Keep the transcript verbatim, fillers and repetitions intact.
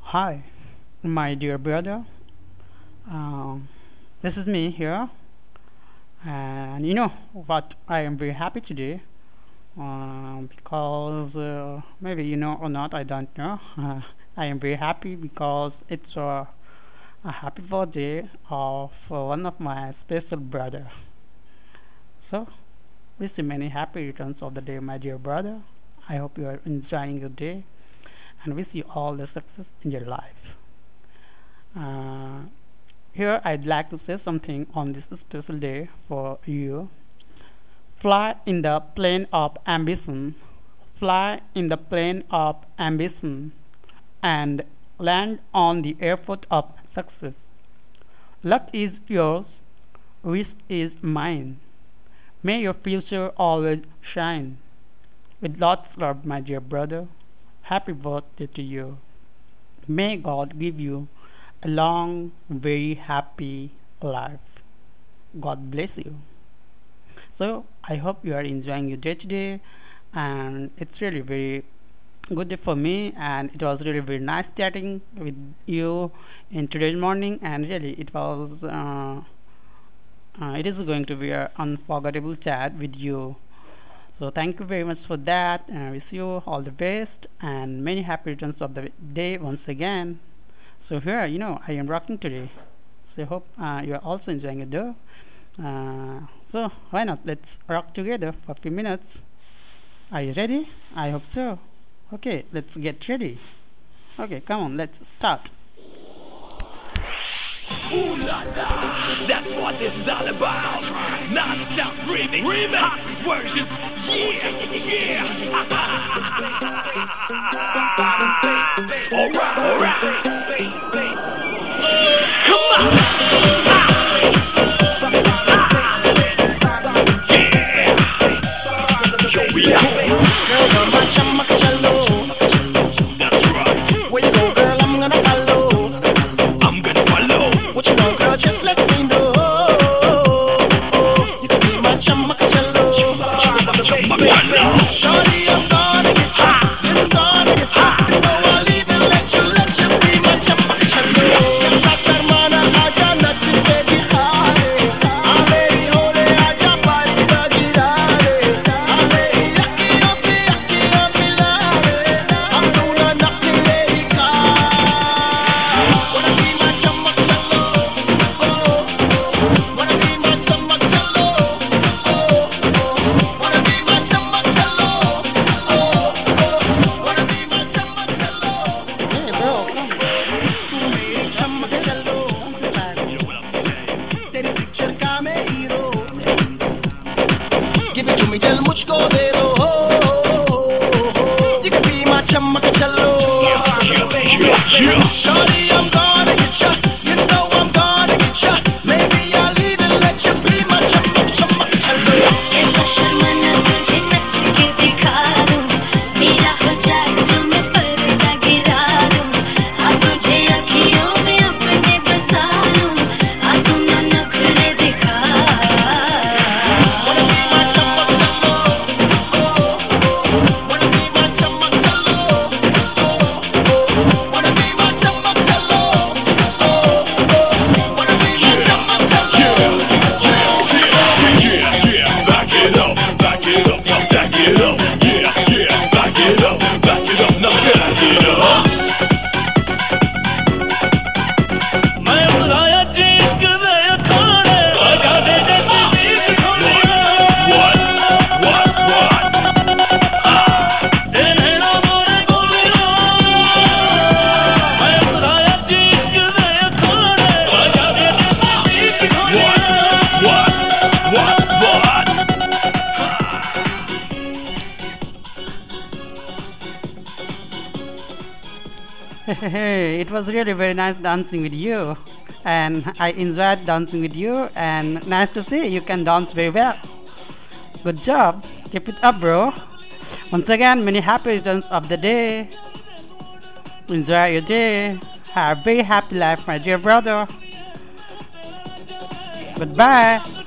Hi, my dear brother. Um, this is me here, and you know what? I am very happy today um, because uh, maybe you know or not, I don't know. Uh, I am very happy because it's uh, a happy birthday of uh, one of my special brother. So, wish you many happy returns of the day, my dear brother. I hope you are enjoying your day and wish you all the success in your life. Uh, Here I'd like to say something on this special day for you. Fly in the plane of ambition, fly in the plane of ambition, and land on the airport of success. Luck is yours, wish is mine. May your future always shine. With lots of love, my dear brother. Happy birthday to you. May God give you a long, very happy life. God bless you. So I hope you are enjoying your day today, and it's really very good day for me. And it was really very nice chatting with you in today's morning. And really, it was. Uh, uh, it is going to be an unforgettable chat with you. So thank you very much for that. And I wish you all the best and many happy returns of the day once again. So here, you know, I am rocking today. So I hope uh, you are also enjoying it though. Uh, so why not? Let's rock together for a few minutes. Are you ready? I hope so. Okay, let's get ready. Okay, come on, let's start. Ooh la la, that's what this is all about. Non-stop remix, remix, hot versions, yeah, yeah. Alright, alright. Come on. Yeah. Yo, we go. Girl, come on, chama cachalo. That's right. Where you go, girl? I'm gonna follow. I'm gonna follow. What you want, girl? Just let me know. You can be my chama cachalo. Chama cachalo. Shorty, I'm gonna get you. I'm gonna get you. You know I'll even let you, let you be my chama cachalo. Esa hermana aja nachte dikhare. Aale hole aja pari da girare. Aale yakkiyon se yakkiyon milare. Hum dono nakle hi ka. Wanna be my chama cachalo. Oh, wanna be my chama cachalo. Oh, wanna be my chama cachalo. Oh, wanna be my chama cachalo. Hey bro, come. Chama cachalo. You know what I'm saying? तेरी picture का मैं hero. Give it to me, दिल मुझको दे दो. You can be my chama cachalo. Yeah, yeah. Shorty, I'm gonna get ya. You know I'm gonna get ya. Maybe I'll even let you be my chama chama cachalo. ऐसा शर्माना तुझे नच के दिखा दूं, मेरा हो जाए जो मैं पर्दा गिरा दूं, हाँ तुझे अखियों में अपने बसा लूं, हाँ तू ना नखरे दिखा. Wanna be my chama cachalo. Oh, wanna be my chama cachalo. Oh, wanna be my chama cachalo. Oh, wanna be my chama cachalo. Yeah, yeah, back it up, back it up, now stack it up. Yeah, yeah, back it up, back it up, now stack it up. मैं बुलाया इश्क दे अखाड़े, आजा दे जैसे बीच खोले. What? What? What? Ah, इन्हें ना मोरे बोलिया. मैं बुलाया इश्क दे अखाड़े, आजा दे जैसे बीच खोले. What? What? What? Hey, it was really very nice dancing with you, and I enjoyed dancing with you. And nice to see you can dance very well. Good job. Keep it up, bro. Once again, many happy returns of the day. Enjoy your day. Have a very happy life, my dear brother. Goodbye.